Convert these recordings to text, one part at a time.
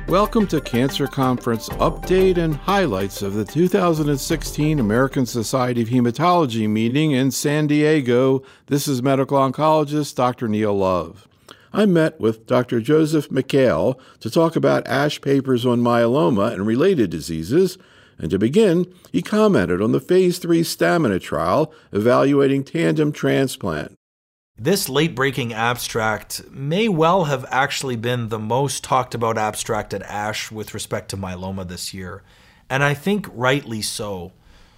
Welcome to Cancer Conference update and highlights of the 2016 American Society of Hematology meeting in San Diego. This is medical oncologist Dr. Neil Love. I met with Dr. Joseph McHale to talk about ASH papers on myeloma and related diseases. And to begin, he commented on the Phase 3 Stamina trial evaluating tandem transplant. This late-breaking abstract may well have actually been the most talked about abstract at ASH with respect to myeloma this year, and I think rightly so.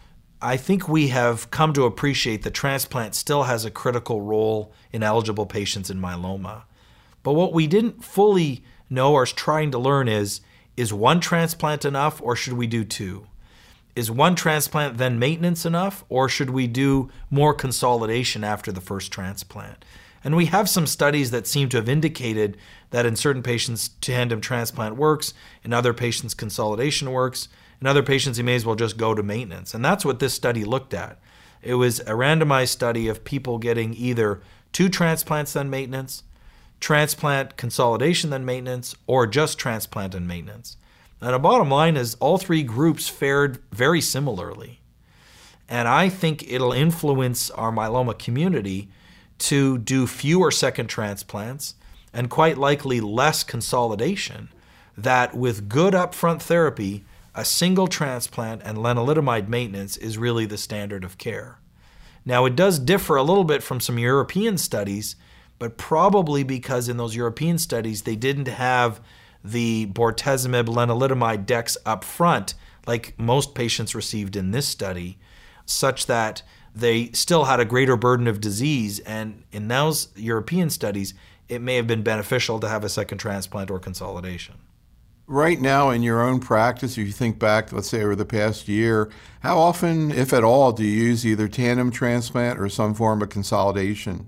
I think we have come to appreciate that transplant still has a critical role in eligible patients in myeloma. But what we didn't fully know or is trying to learn is one transplant enough or should we do two? Is one transplant then maintenance enough, or should we do more consolidation after the first transplant? And we have some studies that seem to have indicated that in certain patients, tandem transplant works, in other patients, consolidation works, in other patients, you may as well just go to maintenance. And that's what this study looked at. It was a randomized study of people getting either two transplants then maintenance, transplant, consolidation then maintenance, or just transplant and maintenance. And the bottom line is all three groups fared very similarly. And I think it'll influence our myeloma community to do fewer second transplants and quite likely less consolidation, that with good upfront therapy, a single transplant and lenalidomide maintenance is really the standard of care. Now, it does differ a little bit from some European studies, but probably because in those European studies, they didn't have the bortezomib lenalidomide dex up front, like most patients received in this study, such that they still had a greater burden of disease. And in those European studies, it may have been beneficial to have a second transplant or consolidation. Right now in your own practice, if you think back, let's say over the past year, how often, if at all, do you use either tandem transplant or some form of consolidation?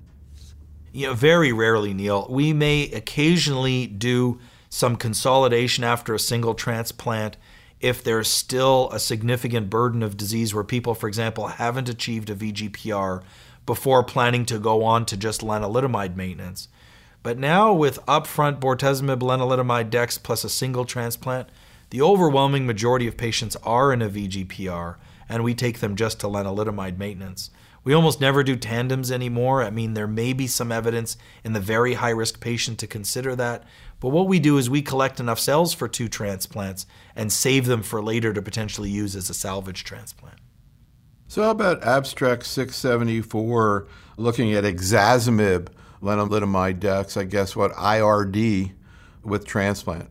Very rarely, Neil. We may occasionally do some consolidation after a single transplant if there's still a significant burden of disease where people, for example, haven't achieved a VGPR before planning to go on to just lenalidomide maintenance. But now with upfront bortezomib lenalidomide dex plus a single transplant, the overwhelming majority of patients are in a VGPR, and we take them just to lenalidomide maintenance. We almost never do tandems anymore. I mean, there may be some evidence in the very high-risk patient to consider that. But what we do is we collect enough cells for two transplants and save them for later to potentially use as a salvage transplant. So how about abstract 674, looking at ixazomib, lenalidomide dex, I guess IRD with transplant?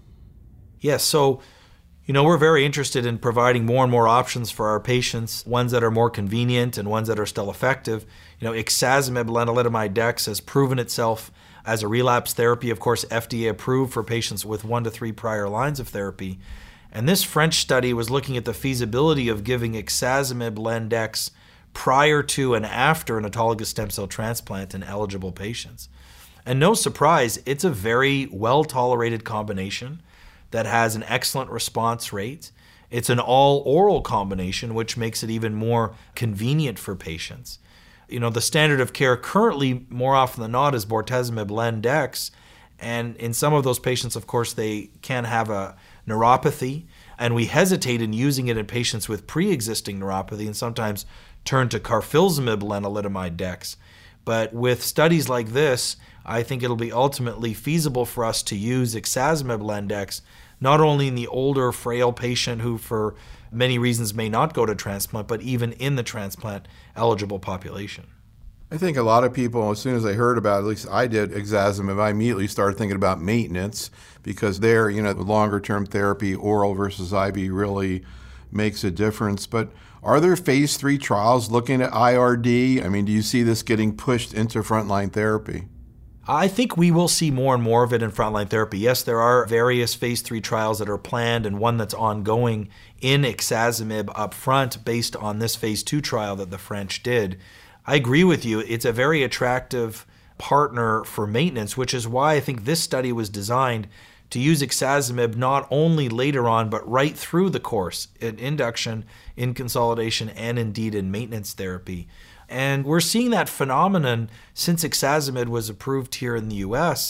Yes, so we're very interested in providing more and more options for our patients, ones that are more convenient and ones that are still effective. Ixazomib lenalidomide dex has proven itself as a relapse therapy, of course, FDA approved for patients with 1 to 3 prior lines of therapy. And this French study was looking at the feasibility of giving ixazomib lendex prior to and after an autologous stem cell transplant in eligible patients. And no surprise, it's a very well-tolerated combination that has an excellent response rate. It's an all-oral combination, which makes it even more convenient for patients. The standard of care currently, more often than not, is bortezomib lendex. And in some of those patients, of course, they can have a neuropathy. And we hesitate in using it in patients with pre-existing neuropathy and sometimes turn to carfilzomib lenalidomide dex. But with studies like this, I think it'll be ultimately feasible for us to use ixazomib lendex not only in the older, frail patient who for many reasons may not go to transplant, but even in the transplant-eligible population. I think a lot of people, as soon as they heard about it, at least I did, ixazomib, I immediately started thinking about maintenance because there, longer-term therapy, oral versus IV, really makes a difference. But are there phase 3 trials looking at IRD? I mean, do you see this getting pushed into frontline therapy? I think we will see more and more of it in frontline therapy. Yes, there are various phase 3 trials that are planned and one that's ongoing in ixazomib up front based on this phase 2 trial that the French did. I agree with you. It's a very attractive partner for maintenance, which is why I think this study was designed to use ixazomib not only later on, but right through the course in induction, in consolidation, and indeed in maintenance therapy. And we're seeing that phenomenon since ixazomib was approved here in the US.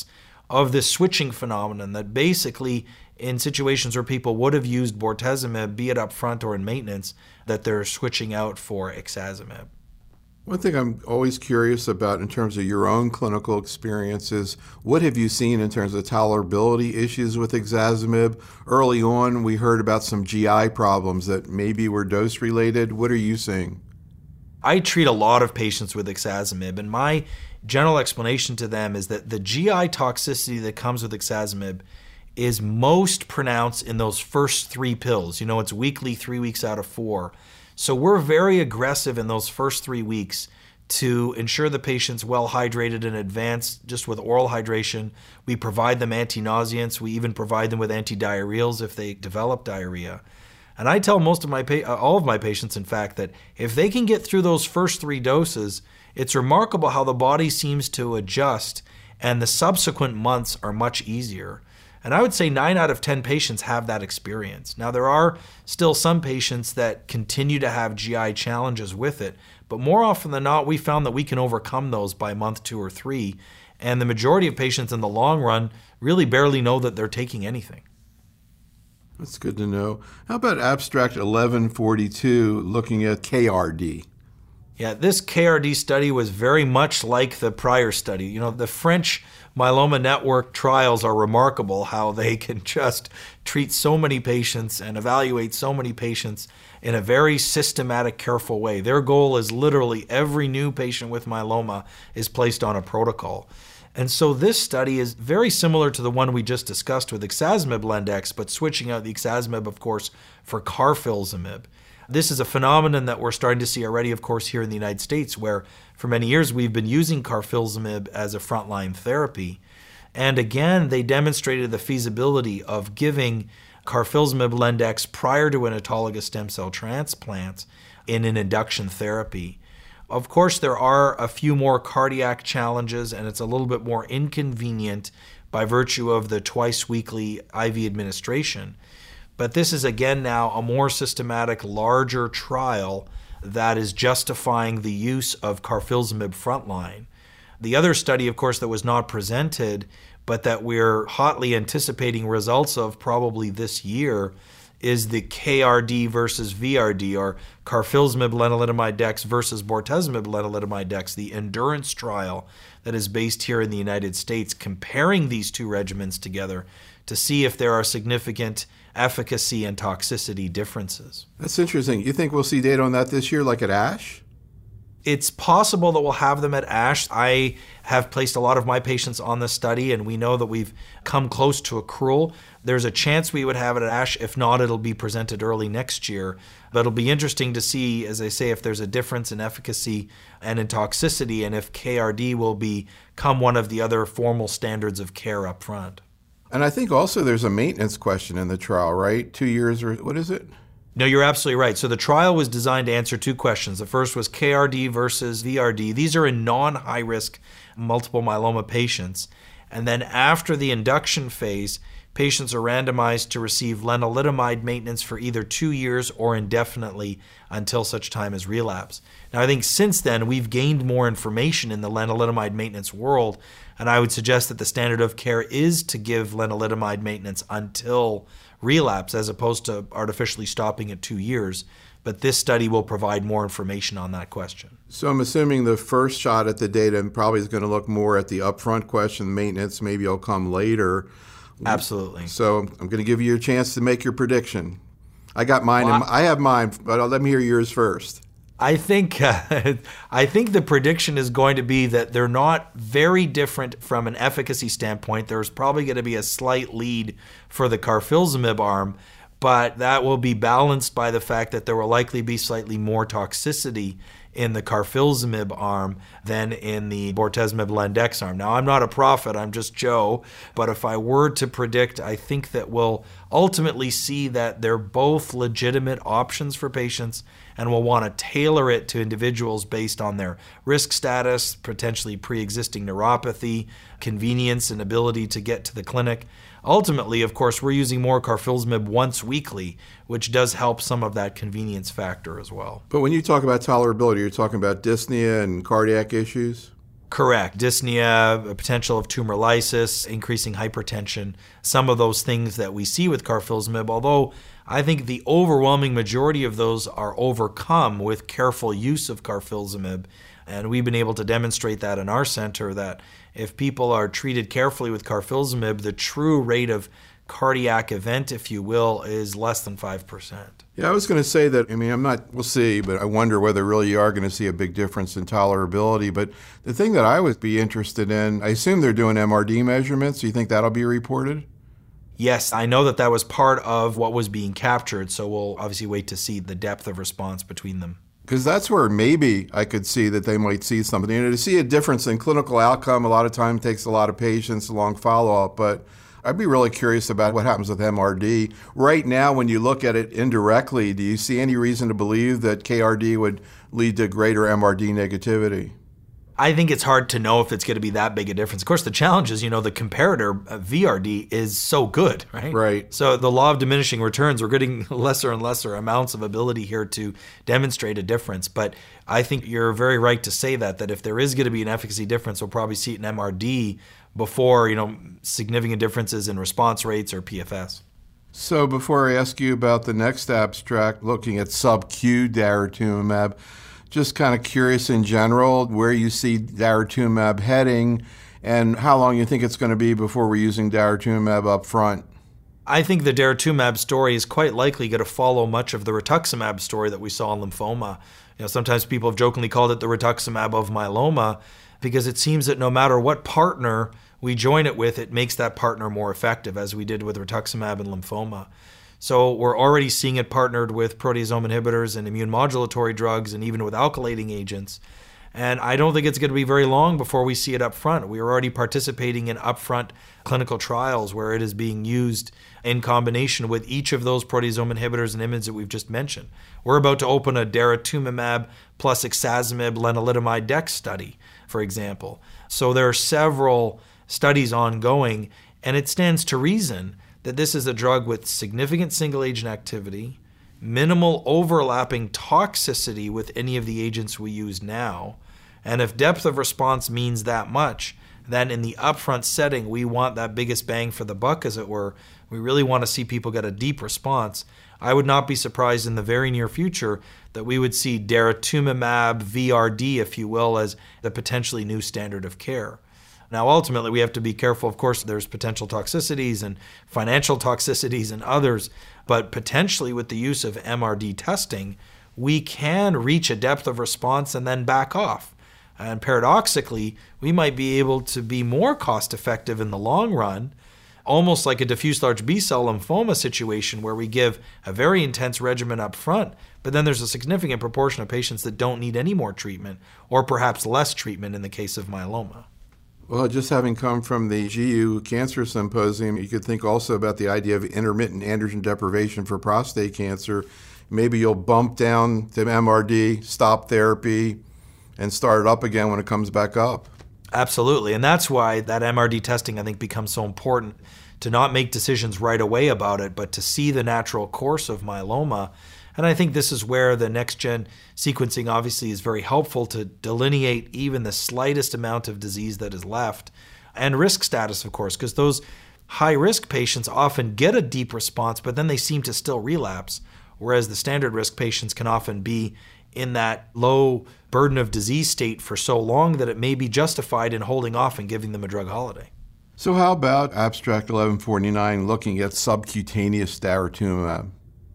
of this switching phenomenon that basically in situations where people would have used bortezomib, be it up front or in maintenance, that they're switching out for ixazomib. One thing I'm always curious about in terms of your own clinical experiences, what have you seen in terms of tolerability issues with ixazomib? Early on, we heard about some GI problems that maybe were dose-related. What are you seeing? I treat a lot of patients with ixazomib, and my general explanation to them is that the GI toxicity that comes with ixazomib is most pronounced in those first 3 pills. It's weekly, 3 weeks out of 4. So we're very aggressive in those first 3 weeks to ensure the patient's well hydrated in advance, just with oral hydration. We provide them anti-nauseants. We even provide them with antidiarrheals if they develop diarrhea. And I tell all of my patients, in fact, that if they can get through those first 3 doses, it's remarkable how the body seems to adjust, and the subsequent months are much easier. And I would say 9 out of 10 patients have that experience. Now, there are still some patients that continue to have GI challenges with it, but more often than not, we found that we can overcome those by month 2 or 3. And the majority of patients in the long run really barely know that they're taking anything. That's good to know. How about abstract 1142 looking at KRD? Yeah, this KRD study was very much like the prior study. The French myeloma network trials are remarkable how they can just treat so many patients and evaluate so many patients in a very systematic, careful way. Their goal is literally every new patient with myeloma is placed on a protocol. And so this study is very similar to the one we just discussed with ixazomib Lendex, but switching out the ixazomib, of course, for carfilzomib. This is a phenomenon that we're starting to see already, of course, here in the United States, where for many years we've been using carfilzomib as a frontline therapy. And again, they demonstrated the feasibility of giving carfilzomib Lendex prior to an autologous stem cell transplant in an induction therapy. Of course, there are a few more cardiac challenges, and it's a little bit more inconvenient by virtue of the twice-weekly IV administration. But this is, again, now a more systematic, larger trial that is justifying the use of carfilzomib frontline. The other study, of course, that was not presented, but that we're hotly anticipating results of probably this year, is the KRD versus VRD, or carfilzomib lenalidomide dex versus bortezomib lenalidomide dex, the endurance trial that is based here in the United States, comparing these 2 regimens together to see if there are significant efficacy and toxicity differences. That's interesting. You think we'll see data on that this year, like at ASH? It's possible that we'll have them at ASH. I have placed a lot of my patients on this study, and we know that we've come close to accrual. There's a chance we would have it at ASH. If not, it'll be presented early next year. But it'll be interesting to see, as I say, if there's a difference in efficacy and in toxicity, and if KRD will become one of the other formal standards of care up front. And I think also there's a maintenance question in the trial, right? 2 years, or what is it? No, you're absolutely right. So the trial was designed to answer 2 questions. The first was KRD versus VRD. These are in non-high-risk multiple myeloma patients. And then after the induction phase, patients are randomized to receive lenalidomide maintenance for either 2 years or indefinitely until such time as relapse. Now, I think since then, we've gained more information in the lenalidomide maintenance world, and I would suggest that the standard of care is to give lenalidomide maintenance until relapse, as opposed to artificially stopping at 2 years. But this study will provide more information on that question. So I'm assuming the first shot at the data probably is going to look more at the upfront question, maintenance, maybe it'll come later. Absolutely. So I'm going to give you a chance to make your prediction. I got mine. I have mine, but let me hear yours first. I think the prediction is going to be that they're not very different from an efficacy standpoint. There's probably going to be a slight lead for the carfilzomib arm, but that will be balanced by the fact that there will likely be slightly more toxicity in the carfilzomib arm than in the bortezomib Lendex arm. Now, I'm not a prophet, I'm just Joe, but if I were to predict, I think that we'll ultimately see that they're both legitimate options for patients, and we'll want to tailor it to individuals based on their risk status, potentially pre-existing neuropathy, convenience, and ability to get to the clinic. Ultimately, of course, we're using more carfilzomib once weekly, which does help some of that convenience factor as well. But when you talk about tolerability, you're talking about dyspnea and cardiac issues? Correct. Dyspnea, a potential of tumor lysis, increasing hypertension, some of those things that we see with carfilzomib, although I think the overwhelming majority of those are overcome with careful use of carfilzomib. And we've been able to demonstrate that in our center, that if people are treated carefully with carfilzomib, the true rate of cardiac event, if you will, is less than 5%. Yeah, I was going to say that, we'll see, but I wonder whether really you are going to see a big difference in tolerability. But the thing that I would be interested in, I assume they're doing MRD measurements. Do you think that'll be reported? Yes, I know that was part of what was being captured, so we'll obviously wait to see the depth of response between them. Because that's where maybe I could see that they might see something. To see a difference in clinical outcome, a lot of time takes a lot of patience, a long follow-up, but I'd be really curious about what happens with MRD. Right now, when you look at it indirectly, do you see any reason to believe that KRD would lead to greater MRD negativity? I think it's hard to know if it's going to be that big a difference. Of course, the challenge is, the comparator VRD is so good, right? Right. So the law of diminishing returns, we're getting lesser and lesser amounts of ability here to demonstrate a difference. But I think you're very right to say that if there is going to be an efficacy difference, we'll probably see it in MRD before, significant differences in response rates or PFS. So before I ask you about the next abstract, looking at sub-Q daratumumab, just kind of curious in general where you see daratumumab heading and how long you think it's going to be before we're using daratumumab up front. I think the daratumumab story is quite likely going to follow much of the rituximab story that we saw in lymphoma. Sometimes people have jokingly called it the rituximab of myeloma because it seems that no matter what partner we join it with, it makes that partner more effective, as we did with rituximab and lymphoma. So we're already seeing it partnered with proteasome inhibitors and immune modulatory drugs and even with alkylating agents. And I don't think it's going to be very long before we see it up front. We are already participating in upfront clinical trials where it is being used in combination with each of those proteasome inhibitors and IMiDs that we've just mentioned. We're about to open a daratumumab plus ixazomib lenalidomide dex study, for example. So there are several studies ongoing, and it stands to reason that this is a drug with significant single-agent activity, minimal overlapping toxicity with any of the agents we use now, and if depth of response means that much, then in the upfront setting, we want that biggest bang for the buck, as it were. We really want to see people get a deep response. I would not be surprised in the very near future that we would see daratumumab VRD, if you will, as the potentially new standard of care. Now, ultimately, we have to be careful. Of course, there's potential toxicities and financial toxicities and others, but potentially with the use of MRD testing, we can reach a depth of response and then back off. And paradoxically, we might be able to be more cost-effective in the long run, almost like a diffuse large B-cell lymphoma situation where we give a very intense regimen up front, but then there's a significant proportion of patients that don't need any more treatment, or perhaps less treatment in the case of myeloma. Well, just having come from the GU Cancer Symposium, you could think also about the idea of intermittent androgen deprivation for prostate cancer. Maybe you'll bump down to MRD, stop therapy, and start it up again when it comes back up. Absolutely, and that's why that MRD testing, I think, becomes so important, to not make decisions right away about it, but to see the natural course of myeloma. And I think this is where the next-gen sequencing obviously is very helpful to delineate even the slightest amount of disease that is left. And risk status, of course, because those high-risk patients often get a deep response, but then they seem to still relapse, whereas the standard risk patients can often be in that low burden of disease state for so long that it may be justified in holding off and giving them a drug holiday. So how about abstract 1149 looking at subcutaneous daratumumab?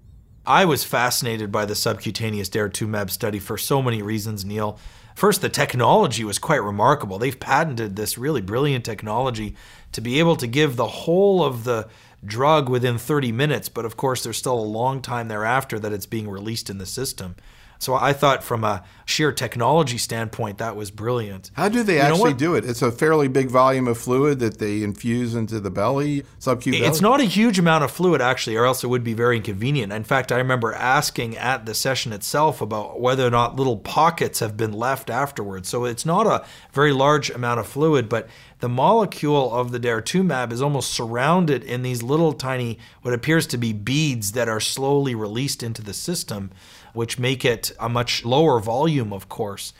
I was fascinated by the subcutaneous daratumumab study for so many reasons, Neil. First, the technology was quite remarkable. They've patented this really brilliant technology to be able to give the whole of the drug within 30 minutes, but of course there's still a long time thereafter that it's being released in the system. So I thought from a sheer technology standpoint, that was brilliant. How do they actually do it? It's a fairly big volume of fluid that they infuse into the belly, sub-Q belly? It's not a huge amount of fluid, actually, or else it would be very inconvenient. In fact, I remember asking at the session itself about whether or not little pockets have been left afterwards. So it's not a very large amount of fluid, but the molecule of the daratumumab is almost surrounded in these little tiny, what appears to be beads that are slowly released into the system, which make it a much lower volume, of course.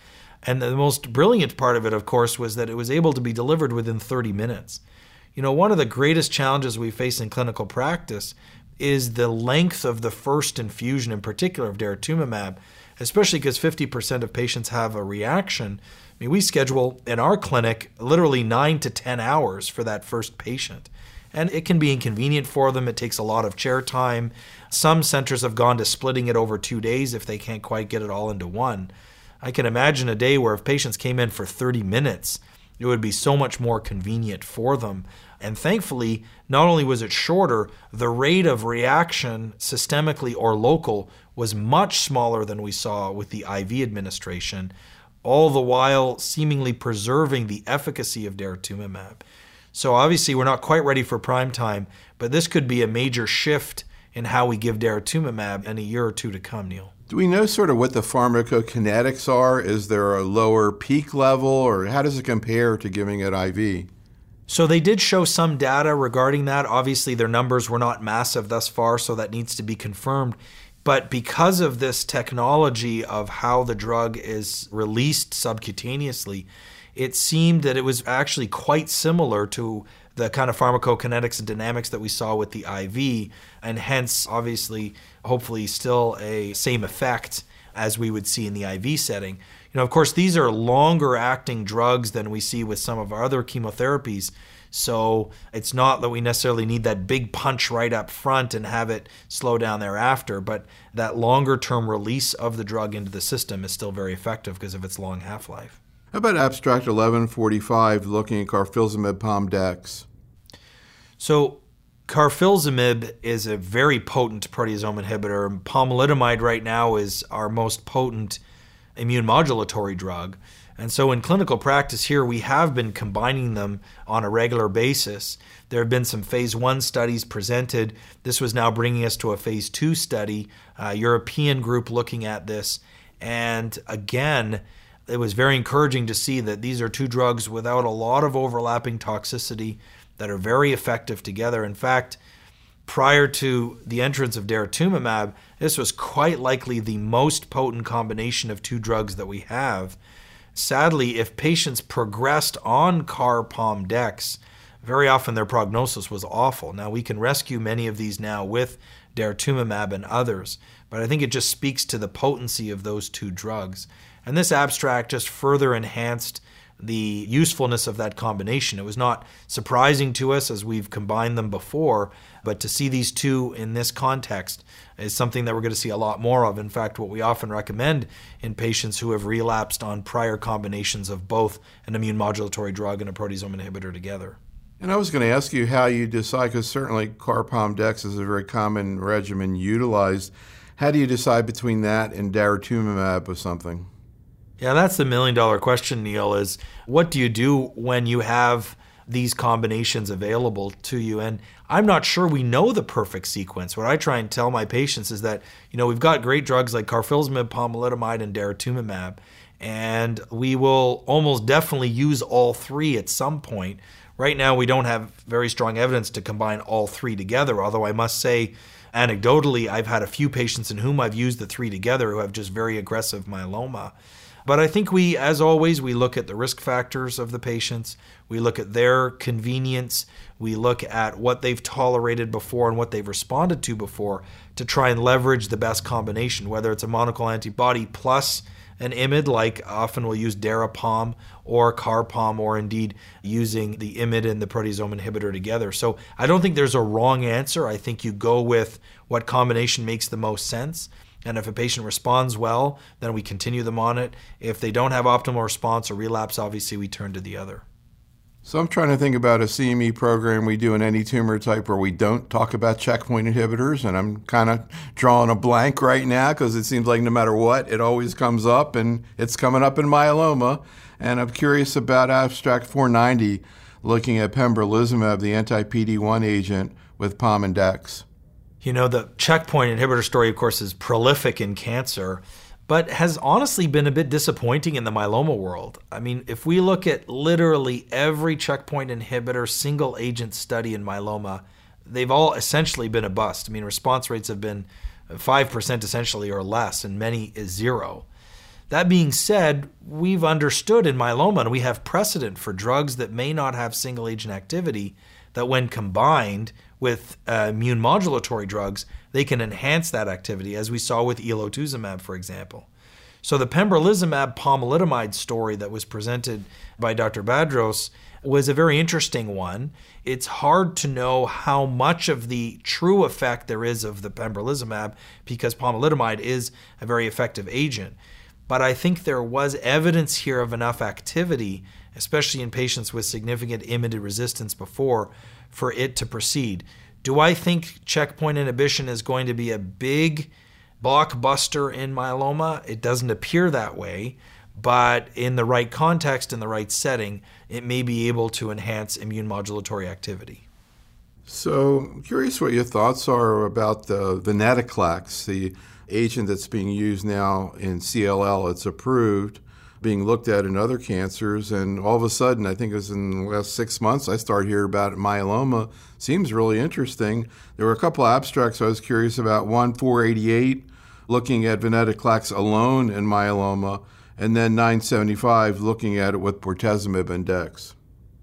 And the most brilliant part of it, of course, was that it was able to be delivered within 30 minutes. One of the greatest challenges we face in clinical practice is the length of the first infusion, in particular of daratumumab, especially because 50% of patients have a reaction. We schedule in our clinic literally 9 to 10 hours for that first patient. And it can be inconvenient for them. It takes a lot of chair time. Some centers have gone to splitting it over 2 days if they can't quite get it all into one. I can imagine a day where if patients came in for 30 minutes, it would be so much more convenient for them. And thankfully, not only was it shorter, the rate of reaction systemically or local was much smaller than we saw with the IV administration, all the while seemingly preserving the efficacy of daratumumab. So obviously we're not quite ready for prime time, but this could be a major shift in how we give daratumumab in a year or two to come, Neil. Do we know sort of what the pharmacokinetics are? Is there a lower peak level, or how does it compare to giving it IV? So they did show some data regarding that. Obviously, their numbers were not massive thus far, so that needs to be confirmed. But because of this technology of how the drug is released subcutaneously, it seemed that it was actually quite similar to the kind of pharmacokinetics and dynamics that we saw with the IV, and hence, obviously, hopefully still a same effect as we would see in the IV setting. Of course, these are longer acting drugs than we see with some of our other chemotherapies. So it's not that we necessarily need that big punch right up front and have it slow down thereafter, but that longer term release of the drug into the system is still very effective because of its long half-life. How about abstract 1145 looking at carfilzomib Pom-Dex? So carfilzomib is a very potent proteasome inhibitor. Pomalidomide right now is our most potent immune modulatory drug. And so in clinical practice here, we have been combining them on a regular basis. There have been some phase 1 studies presented. This was now bringing us to a phase 2 study, a European group looking at this. And again, it was very encouraging to see that these are two drugs without a lot of overlapping toxicity that are very effective together. In fact, prior to the entrance of daratumumab, this was quite likely the most potent combination of two drugs that we have. Sadly, if patients progressed on Car-Pom-Dex, very often their prognosis was awful. Now, we can rescue many of these now with daratumumab and others, but I think it just speaks to the potency of those two drugs. And this abstract just further enhanced the usefulness of that combination. It was not surprising to us as we've combined them before, but to see these two in this context is something that we're going to see a lot more of. In fact, what we often recommend in patients who have relapsed on prior combinations of both an immune modulatory drug and a proteasome inhibitor together. And I was going to ask you how you decide, because certainly Car-Pom-Dex is a very common regimen utilized. How do you decide between that and daratumumab or something? Yeah, that's the million-dollar question, Neil, is what do you do when you have these combinations available to you? And I'm not sure we know the perfect sequence. What I try and tell my patients is that, we've got great drugs like carfilzomib, pomalidomide, and daratumumab, and we will almost definitely use all three at some point. Right now, we don't have very strong evidence to combine all three together, although I must say, anecdotally, I've had a few patients in whom I've used the three together who have just very aggressive myeloma. But I think we, as always, we look at the risk factors of the patients. We look at their convenience. We look at what they've tolerated before and what they've responded to before to try and leverage the best combination, whether it's a monoclonal antibody plus an IMiD, like often we'll use Darapom or Car-Pom, or indeed using the IMiD and the proteasome inhibitor together. So I don't think there's a wrong answer. I think you go with what combination makes the most sense. And if a patient responds well, then we continue them on it. If they don't have optimal response or relapse, obviously we turn to the other. So I'm trying to think about a CME program we do in any tumor type where we don't talk about checkpoint inhibitors, and I'm kind of drawing a blank right now because it seems like no matter what, it always comes up, and it's coming up in myeloma. And I'm curious about abstract 490, looking at pembrolizumab, the anti-PD-1 agent, with Pom and Dex. The checkpoint inhibitor story, of course, is prolific in cancer, but has honestly been a bit disappointing in the myeloma world. I mean, if we look at literally every checkpoint inhibitor single agent study in myeloma, they've all essentially been a bust. I mean, response rates have been 5% essentially or less, and many is 0. That being said, we've understood in myeloma, and we have precedent for drugs that may not have single agent activity, that when combined with immune modulatory drugs, they can enhance that activity, as we saw with elotuzumab, for example. So the pembrolizumab pomalidomide story that was presented by Dr. Badros was a very interesting one. It's hard to know how much of the true effect there is of the pembrolizumab, because pomalidomide is a very effective agent. But I think there was evidence here of enough activity, especially in patients with significant IMiD resistance before, for it to proceed. Do I think checkpoint inhibition is going to be a big blockbuster in myeloma? It doesn't appear that way, but in the right context, in the right setting, it may be able to enhance immune modulatory activity. So I'm curious what your thoughts are about the venetoclax, the agent that's being used now in CLL. It's approved, being looked at in other cancers, and all of a sudden, I think it was in the last 6 months, I started hearing about it. Myeloma seems really interesting. There were a couple abstracts I was curious about. One, 488, looking at venetoclax alone in myeloma, and then 975, looking at it with bortezomib and dex.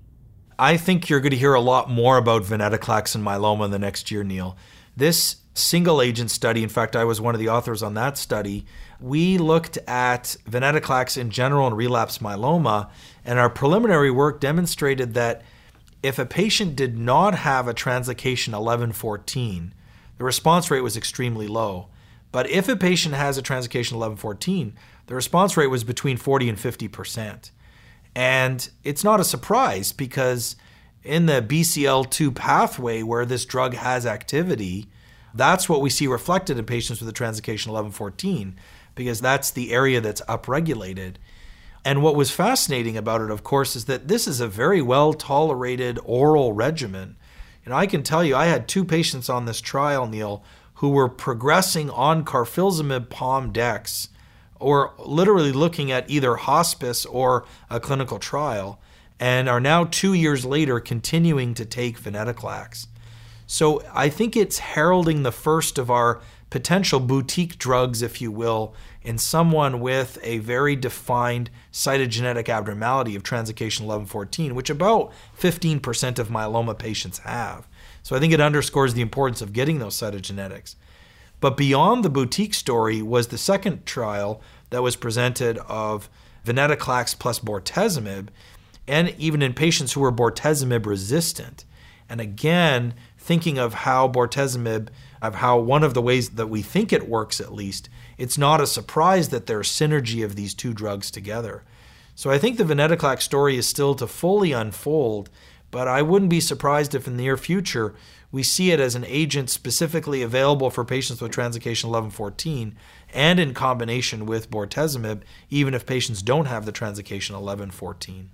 I think you're going to hear a lot more about venetoclax and myeloma in the next year, Neil. This single agent study, in fact, I was one of the authors on that study, we looked at venetoclax in general and relapsed myeloma, and our preliminary work demonstrated that if a patient did not have a translocation 1114, the response rate was extremely low. But if a patient has a translocation 1114, the response rate was between 40 and 50%. And it's not a surprise, because in the BCL2 pathway where this drug has activity, that's what we see reflected in patients with a translocation 1114, because that's the area that's upregulated. And what was fascinating about it, of course, is that this is a very well-tolerated oral regimen. I can tell you, I had 2 patients on this trial, Neil, who were progressing on carfilzomib pom-dex, or literally looking at either hospice or a clinical trial, and are now 2 years later continuing to take venetoclax. So I think it's heralding the first of our potential boutique drugs, if you will, in someone with a very defined cytogenetic abnormality of translocation 1114, which about 15% of myeloma patients have. So I think it underscores the importance of getting those cytogenetics. But beyond the boutique story was the second trial that was presented of venetoclax plus bortezomib, and even in patients who were bortezomib resistant. And again, thinking of how bortezomib, of how one of the ways that we think it works at least, it's not a surprise that there's synergy of these 2 drugs together. So I think the venetoclax story is still to fully unfold, but I wouldn't be surprised if in the near future we see it as an agent specifically available for patients with translocation 1114 and in combination with bortezomib, even if patients don't have the translocation 1114.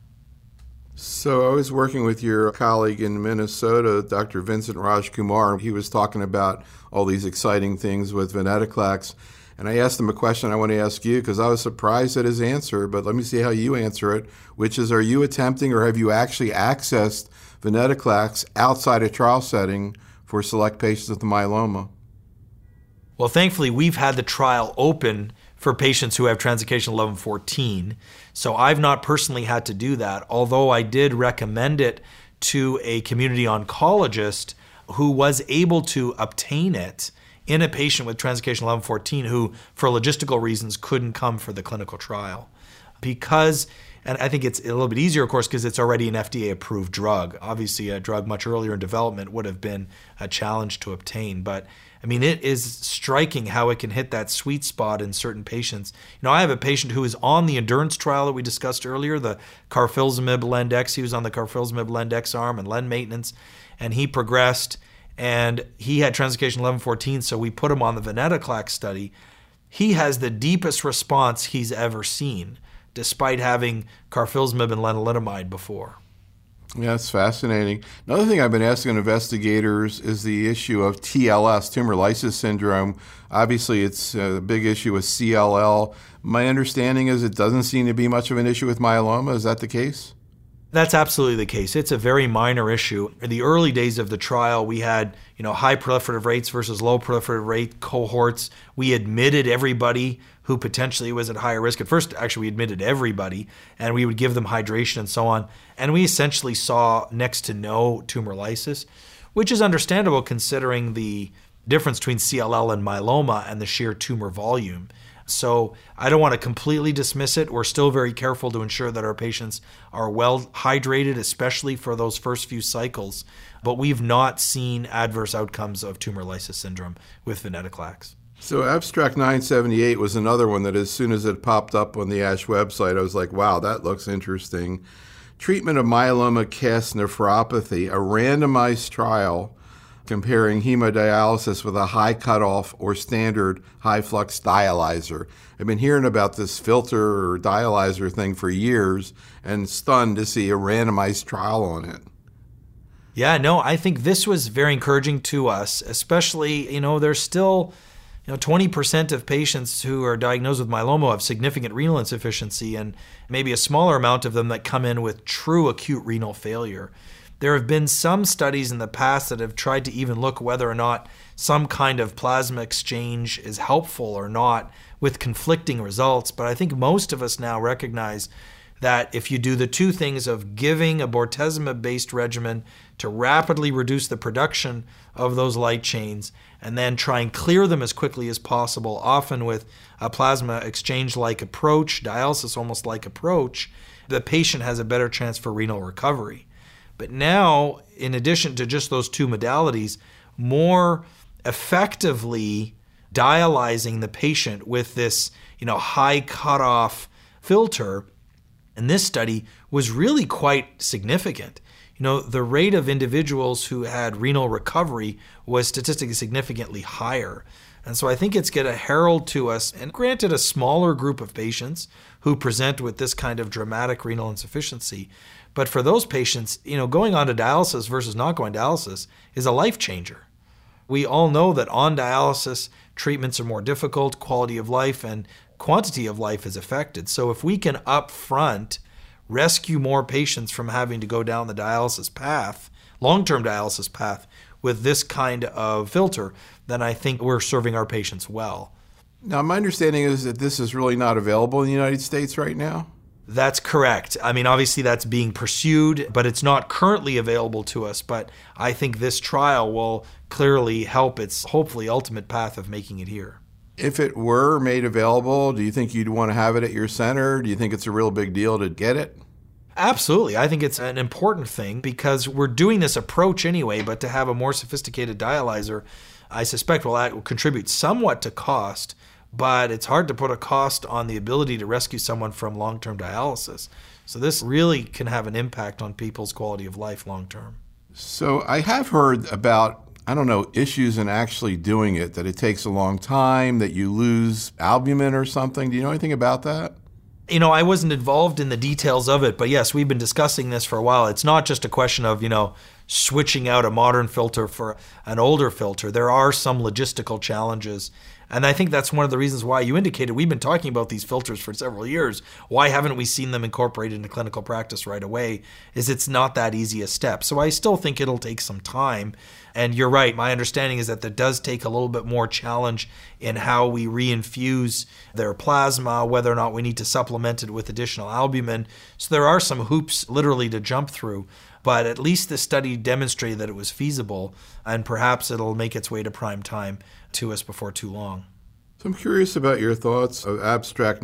So I was working with your colleague in Minnesota, Dr. Vincent Rajkumar. He was talking about all these exciting things with venetoclax. And I asked him a question I want to ask you, because I was surprised at his answer, but let me see how you answer it, which is, are you attempting or have you actually accessed venetoclax outside a trial setting for select patients with myeloma? Well, thankfully, we've had the trial open for patients who have translocation 1114. So I've not personally had to do that, although I did recommend it to a community oncologist who was able to obtain it in a patient with translocation 1114 who, for logistical reasons, couldn't come for the clinical trial. Because, and I think it's a little bit easier, of course, because it's already an FDA-approved drug. Obviously, a drug much earlier in development would have been a challenge to obtain. But I mean, it is striking how it can hit that sweet spot in certain patients. I have a patient who is on the endurance trial that we discussed earlier, the carfilzomib lendex. He was on the carfilzomib lendex arm and len maintenance, and he progressed, and he had translocation 1114, so we put him on the venetoclax study. He has the deepest response he's ever seen, despite having carfilzomib and lenalidomide before. Yeah, it's fascinating. Another thing I've been asking investigators is the issue of TLS, tumor lysis syndrome. Obviously, it's a big issue with CLL. My understanding is it doesn't seem to be much of an issue with myeloma. Is that the case? That's absolutely the case. It's a very minor issue. In the early days of the trial, we had, high proliferative rates versus low proliferative rate cohorts. We admitted everybody who potentially was at higher risk. At first, actually, we admitted everybody, and we would give them hydration and so on. And we essentially saw next to no tumor lysis, which is understandable considering the difference between CLL and myeloma and the sheer tumor volume. So I don't want to completely dismiss it. We're still very careful to ensure that our patients are well hydrated, especially for those first few cycles. But we've not seen adverse outcomes of tumor lysis syndrome with venetoclax. So Abstract 978 was another one that as soon as it popped up on the ASH website, I was like, wow, that looks interesting. Treatment of myeloma cast nephropathy, a randomized trial comparing hemodialysis with a high cutoff or standard high flux dialyzer. I've been hearing about this filter or dialyzer thing for years and stunned to see a randomized trial on it. Yeah, no, I think this was very encouraging to us, especially, there's still 20% of patients who are diagnosed with myeloma have significant renal insufficiency, and maybe a smaller amount of them that come in with true acute renal failure. There have been some studies in the past that have tried to even look whether or not some kind of plasma exchange is helpful or not, with conflicting results. But I think most of us now recognize that if you do the two things of giving a bortezomib-based regimen to rapidly reduce the production of those light chains and then try and clear them as quickly as possible, often with a plasma exchange-like approach, dialysis almost-like approach, the patient has a better chance for renal recovery. But now, in addition to just those two modalities, more effectively dialyzing the patient with this, high cutoff filter, in this study was really quite significant. The rate of individuals who had renal recovery was statistically significantly higher. And so I think it's going to herald to us, and granted a smaller group of patients who present with this kind of dramatic renal insufficiency, but for those patients, going on to dialysis versus not going to dialysis is a life changer. We all know that on dialysis, treatments are more difficult, quality of life and quantity of life is affected. So if we can up front rescue more patients from having to go down the dialysis path, long-term dialysis path, with this kind of filter, then I think we're serving our patients well. Now, my understanding is that this is really not available in the United States right now? That's correct. I mean, obviously that's being pursued, but it's not currently available to us. But I think this trial will clearly help its hopefully ultimate path of making it here. If it were made available, do you think you'd want to have it at your center? Do you think it's a real big deal to get it? Absolutely. I think it's an important thing because we're doing this approach anyway, but to have a more sophisticated dialyzer, I suspect will contribute somewhat to cost, but it's hard to put a cost on the ability to rescue someone from long-term dialysis. So this really can have an impact on people's quality of life long-term. So I have heard about, issues in actually doing it, that it takes a long time, that you lose albumin or something. Do you know anything about that? I wasn't involved in the details of it, but yes, we've been discussing this for a while. It's not just a question of, switching out a modern filter for an older filter. There are some logistical challenges. And I think that's one of the reasons why you indicated we've been talking about these filters for several years. Why haven't we seen them incorporated into clinical practice right away? Is it's not that easy a step. So I still think it'll take some time. And you're right. My understanding is that there does take a little bit more challenge in how we reinfuse their plasma, whether or not we need to supplement it with additional albumin. So there are some hoops literally to jump through. But at least the study demonstrated that it was feasible, and perhaps it'll make its way to prime time to us before too long. So I'm curious about your thoughts of Abstract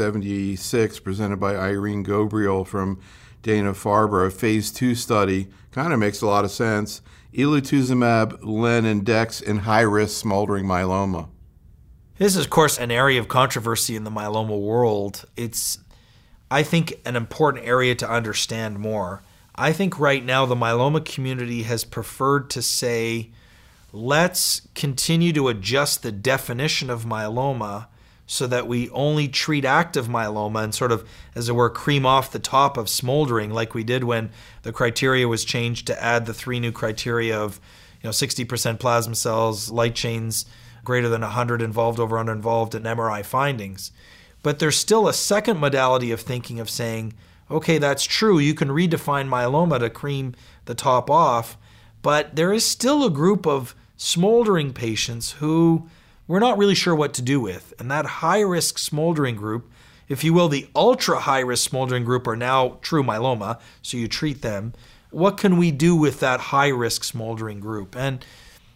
976 presented by Irene Gobriel from Dana-Farber, a phase 2 study. Kind of makes a lot of sense. Elotuzumab, len, and dex in high-risk smoldering myeloma. This is, of course, an area of controversy in the myeloma world. It's, I think, an important area to understand more. I think right now the myeloma community has preferred to say, let's continue to adjust the definition of myeloma so that we only treat active myeloma and sort of, as it were, cream off the top of smoldering, like we did when the criteria was changed to add the 3 new criteria of 60% plasma cells, light chains greater than 100 involved over uninvolved, and MRI findings. But there's still a second modality of thinking of saying, Okay, that's true. You can redefine myeloma to cream the top off, but there is still a group of smoldering patients who we're not really sure what to do with. And that high-risk smoldering group, if you will, the ultra-high-risk smoldering group are now true myeloma, so you treat them. What can we do with that high-risk smoldering group? And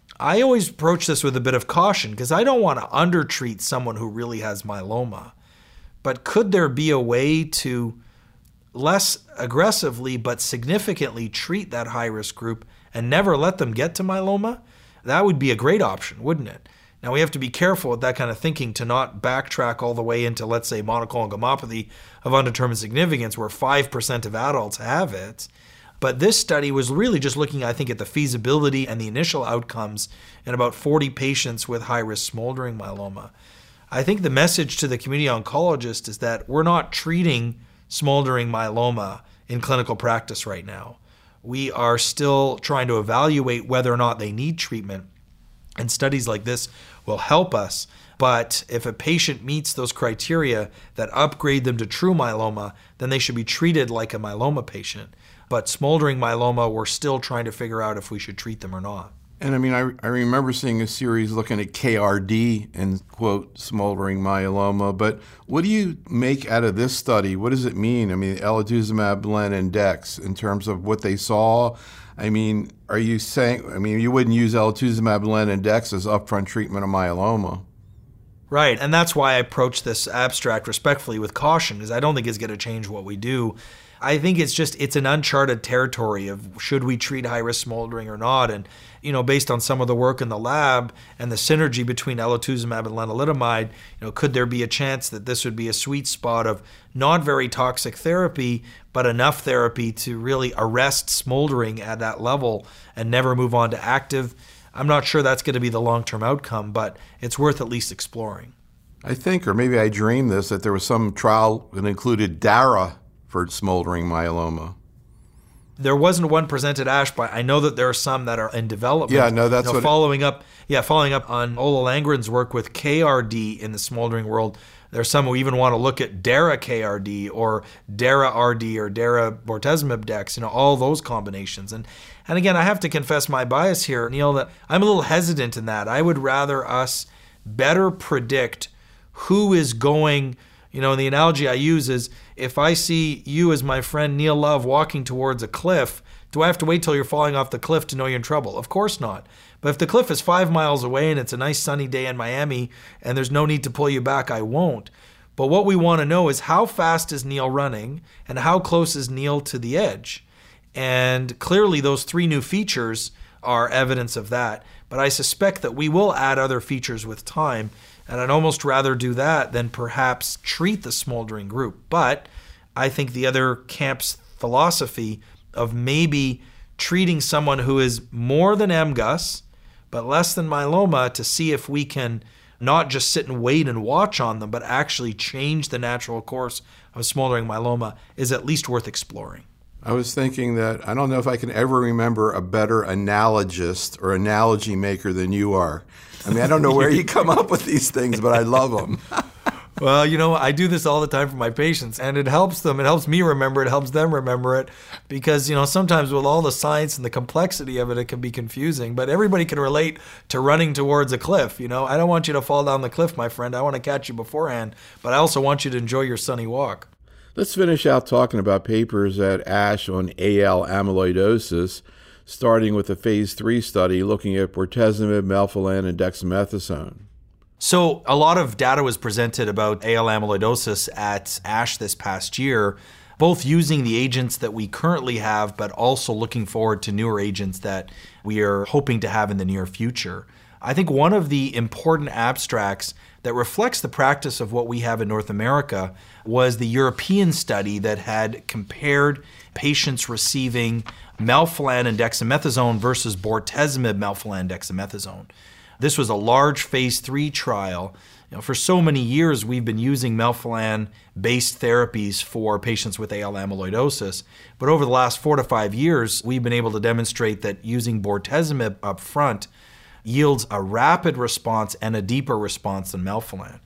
I always approach this with a bit of caution because I don't want to undertreat someone who really has myeloma. But could there be a way to less aggressively but significantly treat that high-risk group and never let them get to myeloma? That would be a great option, wouldn't it? Now, we have to be careful with that kind of thinking to not backtrack all the way into, let's say, monoclonal gammopathy of undetermined significance, where 5% of adults have it. But this study was really just looking, I think, at the feasibility and the initial outcomes in about 40 patients with high-risk smoldering myeloma. I think the message to the community oncologist is that we're not treating smoldering myeloma in clinical practice right now. We are still trying to evaluate whether or not they need treatment. And studies like this will help us. But if a patient meets those criteria that upgrade them to true myeloma, then they should be treated like a myeloma patient. But smoldering myeloma, we're still trying to figure out if we should treat them or not. And I remember seeing a series looking at KRD and, quote, smoldering myeloma. But what do you make out of this study? What does it mean? Elotuzumab, len, and dex, in terms of what they saw. Are you saying, you wouldn't use elotuzumab, len, and dex as upfront treatment of myeloma? Right, and that's why I approach this abstract respectfully with caution, because I don't think it's going to change what we do. I think it's an uncharted territory of should we treat high-risk smoldering or not. And, based on some of the work in the lab and the synergy between elotuzumab and lenalidomide, could there be a chance that this would be a sweet spot of not very toxic therapy, but enough therapy to really arrest smoldering at that level and never move on to active? I'm not sure that's going to be the long-term outcome, but it's worth at least exploring. I think, or maybe I dreamed this, that there was some trial that included DARA for smoldering myeloma. There wasn't one presented, Ash, but I know that there are some that are in development. Yeah, no, that's what... Following up on Ola Landgren's work with KRD in the smoldering world, there's some who even want to look at DARA KRD or DARA RD or DARA bortezomib dex, all those combinations. And again, I have to confess my bias here, Neil, that I'm a little hesitant in that. I would rather us better predict who is going. The analogy I use is if I see you as my friend Neil Love walking towards a cliff, do I have to wait till you're falling off the cliff to know you're in trouble? Of course not. But if the cliff is 5 miles away and it's a nice sunny day in Miami and there's no need to pull you back, I won't. But what we want to know is how fast is Neil running and how close is Neil to the edge? And clearly those 3 new features are evidence of that. But I suspect that we will add other features with time. And I'd almost rather do that than perhaps treat the smoldering group. But I think the other camp's philosophy of maybe treating someone who is more than MGUS, but less than myeloma, to see if we can not just sit and wait and watch on them, but actually change the natural course of smoldering myeloma is at least worth exploring. I was thinking that I don't know if I can ever remember a better analogist or analogy maker than you are. I don't know where you come up with these things, but I love them. Well, I do this all the time for my patients, and it helps them. It helps me remember it. It helps them remember it because, sometimes with all the science and the complexity of it, it can be confusing. But everybody can relate to running towards a cliff. I don't want you to fall down the cliff, my friend. I want to catch you beforehand, but I also want you to enjoy your sunny walk. Let's finish out talking about papers at ASH on AL amyloidosis, starting with a phase 3 study looking at bortezomib, melphalan, and dexamethasone. So a lot of data was presented about AL amyloidosis at ASH this past year, both using the agents that we currently have, but also looking forward to newer agents that we are hoping to have in the near future. I think one of the important abstracts that reflects the practice of what we have in North America was the European study that had compared patients receiving melphalan and dexamethasone versus bortezomib, melphalan, dexamethasone. This was a large phase 3 trial. For so many years, we've been using melphalan-based therapies for patients with AL amyloidosis. But over the last 4 to 5 years, we've been able to demonstrate that using bortezomib up front yields a rapid response and a deeper response than melphalan.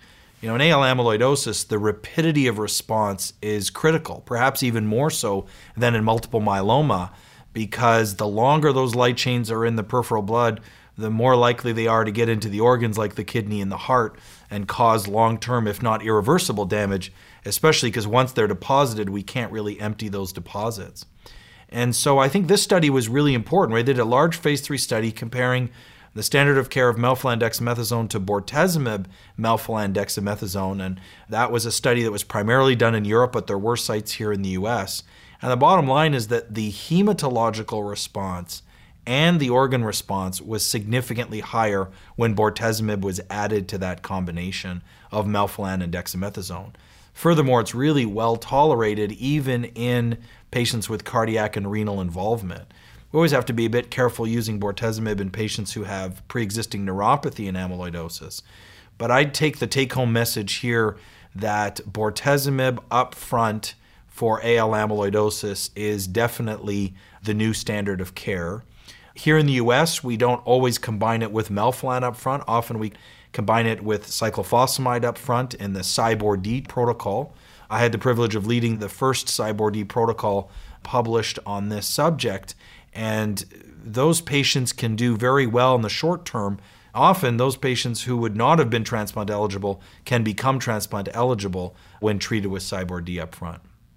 In AL amyloidosis, the rapidity of response is critical, perhaps even more so than in multiple myeloma, because the longer those light chains are in the peripheral blood, the more likely they are to get into the organs like the kidney and the heart and cause long-term, if not irreversible damage, especially because once they're deposited, we can't really empty those deposits. And so I think this study was really important, right? They did a large phase 3 study comparing the standard of care of melphalan dexamethasone to bortezomib melphalan dexamethasone. And that was a study that was primarily done in Europe, but there were sites here in the US. And the bottom line is that the hematological response and the organ response was significantly higher when bortezomib was added to that combination of melphalan and dexamethasone. Furthermore, it's really well tolerated even in patients with cardiac and renal involvement. We always have to be a bit careful using bortezomib in patients who have pre-existing neuropathy and amyloidosis. But I'd take the take-home message here that bortezomib up front for AL amyloidosis is definitely the new standard of care. Here in the US, we don't always combine it with melphalan up front. Often we combine it with cyclophosphamide up front in the CyBOR-D protocol. I had the privilege of leading the first CyBOR-D protocol published on this subject, and those patients can do very well in the short term. Often those patients who would not have been transplant eligible can become transplant eligible when treated with CyBOR-D up front.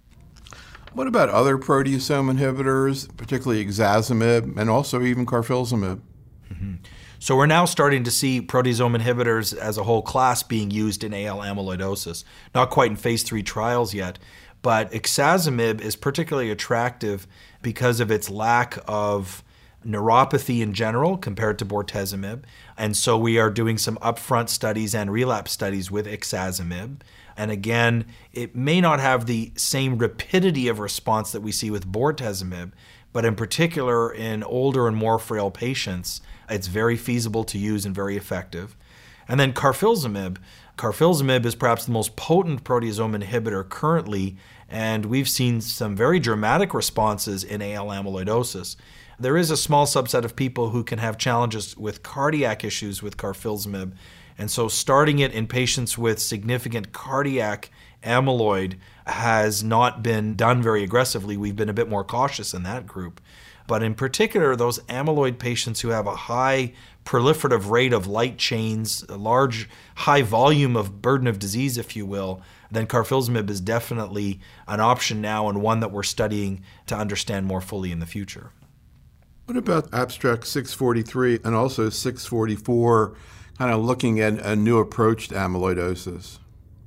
What about other proteasome inhibitors, particularly ixazomib and also even carfilzomib? So we're now starting to see proteasome inhibitors as a whole class being used in AL amyloidosis. Not quite in phase 3 trials yet, but ixazomib is particularly attractive because of its lack of neuropathy in general compared to bortezomib. And so we are doing some upfront studies and relapse studies with ixazomib. And again, it may not have the same rapidity of response that we see with bortezomib, but in particular in older and more frail patients, it's very feasible to use and very effective. And then carfilzomib. Carfilzomib is perhaps the most potent proteasome inhibitor currently, and we've seen some very dramatic responses in AL amyloidosis. There is a small subset of people who can have challenges with cardiac issues with carfilzomib, and so starting it in patients with significant cardiac amyloid has not been done very aggressively. We've been a bit more cautious in that group. But in particular, those amyloid patients who have a high proliferative rate of light chains, a large, high volume of burden of disease, if you will, then carfilzomib is definitely an option now and one that we're studying to understand more fully in the future. What about abstract 643 and also 644, kind of looking at a new approach to amyloidosis?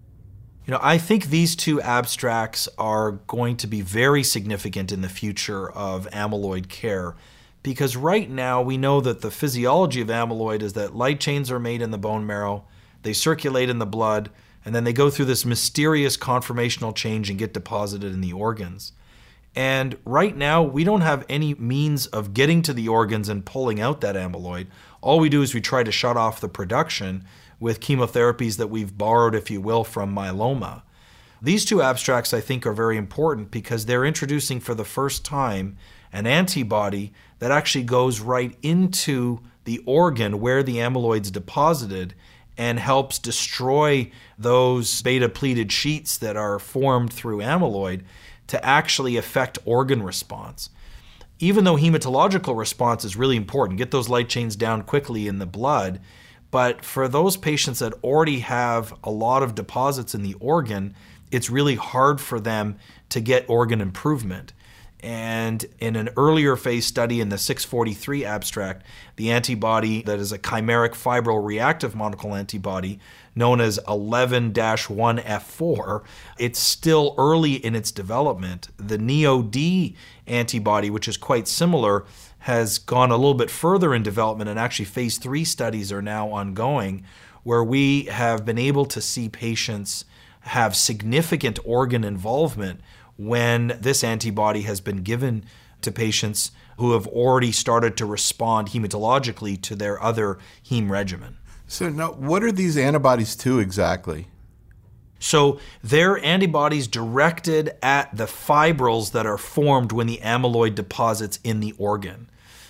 I think these two abstracts are going to be very significant in the future of amyloid care, because right now we know that the physiology of amyloid is that light chains are made in the bone marrow, they circulate in the blood, and then they go through this mysterious conformational change and get deposited in the organs. And right now, we don't have any means of getting to the organs and pulling out that amyloid. All we do is we try to shut off the production with chemotherapies that we've borrowed, if you will, from myeloma. These two abstracts, I think, are very important because they're introducing for the first time an antibody that actually goes right into the organ where the amyloid's deposited and helps destroy those beta-pleated sheets that are formed through amyloid to actually affect organ response. Even though hematological response is really important, get those light chains down quickly in the blood, but for those patients that already have a lot of deposits in the organ, it's really hard for them to get organ improvement. And in an earlier phase study in the 643 abstract, the antibody that is a chimeric fibril reactive monoclonal antibody known as 11-1F4, it's still early in its development. The NEO-D antibody, which is quite similar, has gone a little bit further in development, and actually phase 3 studies are now ongoing where we have been able to see patients have significant organ involvement when this antibody has been given to patients who have already started to respond hematologically to their other heme regimen. So now, what are these antibodies to exactly? So they're antibodies directed at the fibrils that are formed when the amyloid deposits in the organ.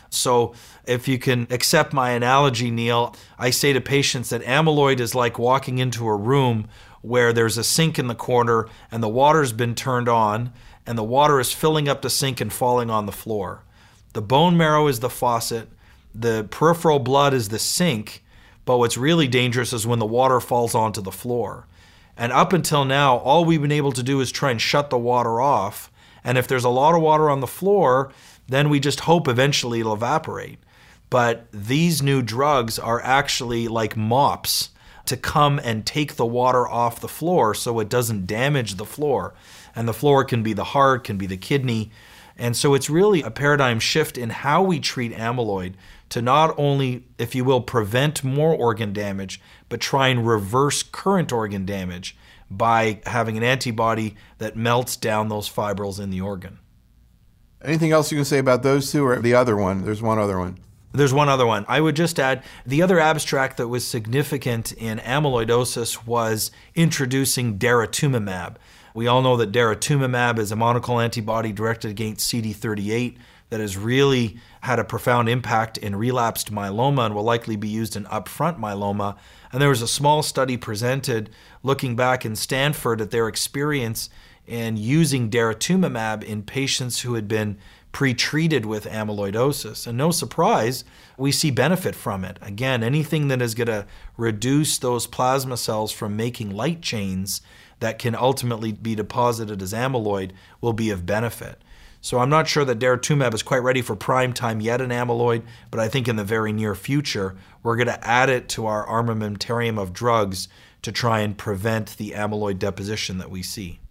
So if you can accept my analogy, Neil, I say to patients that amyloid is like walking into a room where there's a sink in the corner and the water's been turned on and the water is filling up the sink and falling on the floor. The bone marrow is the faucet, the peripheral blood is the sink, but what's really dangerous is when the water falls onto the floor. And up until now, all we've been able to do is try and shut the water off. And if there's a lot of water on the floor, then we just hope eventually it'll evaporate. But these new drugs are actually like mops to come and take the water off the floor so it doesn't damage the floor. And the floor can be the heart, can be the kidney. And so it's really a paradigm shift in how we treat amyloid to not only, if you will, prevent more organ damage, but try and reverse current organ damage by having an antibody that melts down those fibrils in the organ. Anything else you can say about those two or the other one? There's one other one. There's one other one. I would just add the other abstract that was significant in amyloidosis was introducing daratumumab. We all know that daratumumab is a monoclonal antibody directed against CD38 that has really had a profound impact in relapsed myeloma and will likely be used in upfront myeloma. And there was a small study presented looking back in Stanford at their experience in using daratumumab in patients who had been pre-treated with amyloidosis. And no surprise, we see benefit from it. Again, anything that is going to reduce those plasma cells from making light chains that can ultimately be deposited as amyloid will be of benefit. So I'm not sure that daratumumab is quite ready for prime time yet in amyloid, but I think in the very near future, we're going to add it to our armamentarium of drugs to try and prevent the amyloid deposition that we see.